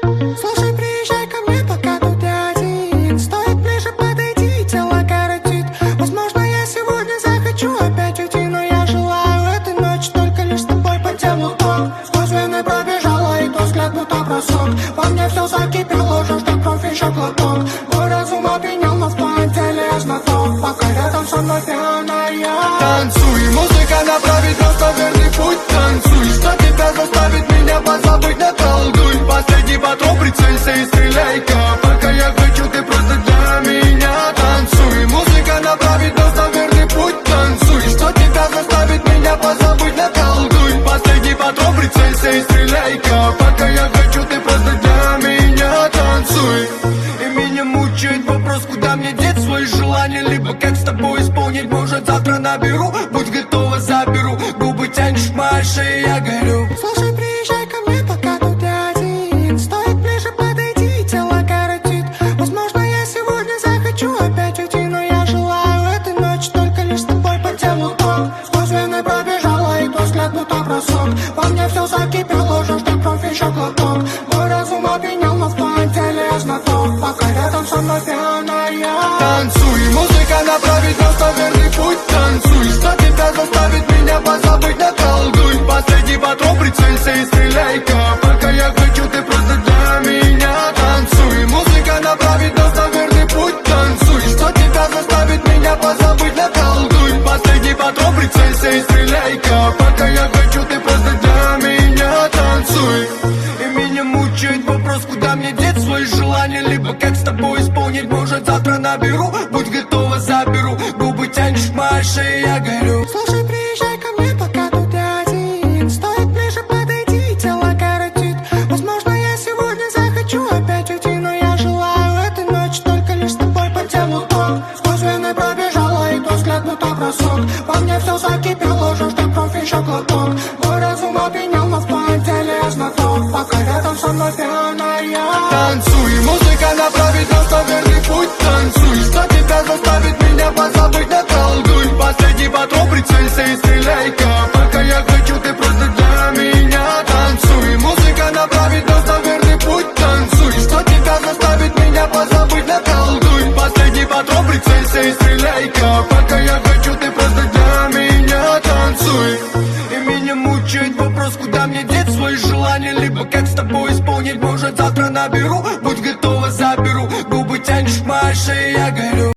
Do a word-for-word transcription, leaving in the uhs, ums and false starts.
Слушай, приезжай ко мне, пока тут я один. Стоит ближе подойти, тело коротит. Возможно, я сегодня захочу опять уйти, но я желаю этой ночи только лишь с тобой по телу ток. Сквозь вены пробежала, и то взгляд будто бросок. Во мне все закипело, жажда кровь, еще глоток. Мой разум опьянел, но в твоем теле я знаток. Пока рядом со мной пьяная. Танцуй, музыка направит нас на верный путь. Танцуй, что тебя заставит меня позабыть, наколдуй. Последний патрон, прицелься и стреляй-ка. Пока я хочу, ты просто для меня. Танцуй, музыка направит нас на верный путь. Танцуй, что тебя заставит меня позабыть, наколдуй. Последний патрон, прицелься и стреляй-ка. Пока я хочу, ты просто для меня. Танцуй. И меня мучает вопрос, куда мне деть свои желания. Либо как с тобой исполнить, может завтра наберу. Будь готова, заберу. Губы тянешь, маешь, и я горю. Слушай, приезжай ко мне, пока тут я один. Стоит ближе подойти, тело коротит. Возможно, я сегодня захочу опять уйти, но я желаю этой ночи только лишь с тобой по телу ток. Сквозь вены пробежала, и то взгляд будто бросок. Во мне все закипело, жажда кровь, еще глоток. Мой разум опьянел, но в твоем теле я знаток. Пока рядом со мной пьяная. Танцуй, музыка направит нас на верный путь. Танцуй, что тебя заставит меня позабыть, наколдуй. Последний патрон, прицелься и стреляй-ка. Пока я хочу, ты просто для меня. Танцуй, музыка направит нас на верный путь. Танцуй, что тебя заставит меня позабыть, наколдуй. Последний патрон, прицелься и стреляй-ка. Пока я хочу, ты просто для меня. Танцуй. И меня мучает вопрос, куда мне деть свои желания. Либо как с тобой исполнить, может завтра наберу. Будь готова, заберу. Губы тянешь, маешь, и я горю. Слушай, приезжай ко мне, пока тут я один. Стоит ближе подойти, тело коротит. Возможно, я сегодня захочу опять уйти, но я желаю этой ночи только лишь с тобой по телу ток. Сквозь вены пробежала, и то взгляд будто бросок. Во мне все закипело, жажда кровь, еще глоток. Мой разум опьянел, но в твоем теле я знаток. Пока рядом со мной пьяная. Танцуй, музыка направит нас на верный путь. Танцуй, что тебя заставит меня позабыть, наколдуй. Последний патрон, прицелься и стреляй-ка. Пока я хочу, ты просто для меня. Танцуй, музыка направит нас на верный путь. Танцуй, что тебя заставит меня позабыть, наколдуй. Последний патрон, прицелься и стреляй-ка. Пока я хочу, ты просто для меня. Танцуй. И меня мучает вопрос, куда мне деть свои желания. Либо как с тобой исполнить, может завтра наберу. Будь готова, заберу. Губы тянешь, маешь, и я горю.